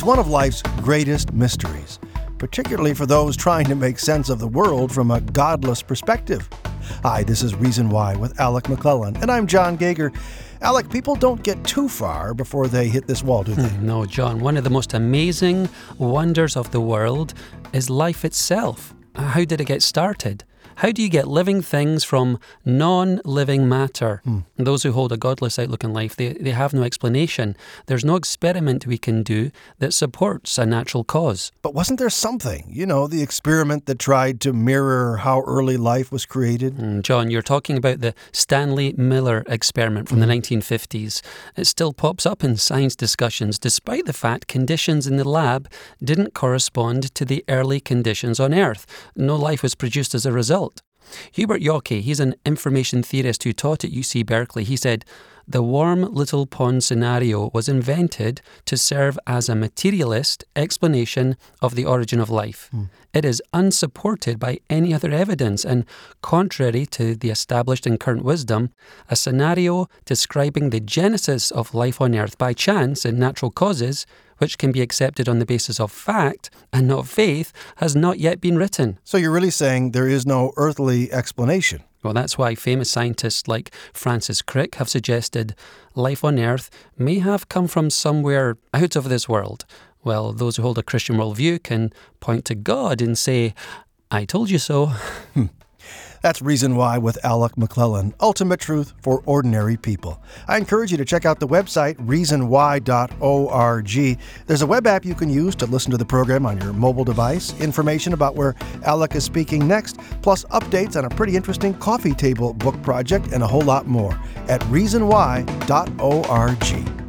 It's one of life's greatest mysteries, particularly for those trying to make sense of the world from a godless perspective. Hi, this is Reason Why with Alec McClellan, and I'm John Gager. Alec, people don't get too far before they hit this wall, do they? No, John. One of the most amazing wonders of the world is life itself. How did it get started? How do you get living things from non-living matter? Those who hold a godless outlook on life, they have no explanation. There's no experiment we can do that supports a natural cause. But wasn't there something, the experiment that tried to mirror how early life was created? John, you're talking about the Stanley Miller experiment from the 1950s. It still pops up in science discussions, despite the fact conditions in the lab didn't correspond to the early conditions on Earth. No life was produced as a result. Hubert Yockey, he's an information theorist who taught at UC Berkeley. He said, the warm little pond scenario was invented to serve as a materialist explanation of the origin of life. It is unsupported by any other evidence, and contrary to the established and current wisdom, a scenario describing the genesis of life on Earth by chance and natural causes, which can be accepted on the basis of fact and not faith, has not yet been written. So you're really saying there is no earthly explanation? Well, that's why famous scientists like Francis Crick have suggested life on Earth may have come from somewhere out of this world. Well, those who hold a Christian worldview can point to God and say, I told you so. That's Reason Why with Alec McClellan, ultimate truth for ordinary people. I encourage you to check out the website, reasonwhy.org. There's a web app you can use to listen to the program on your mobile device, information about where Alec is speaking next, plus updates on a pretty interesting coffee table book project, and a whole lot more at reasonwhy.org.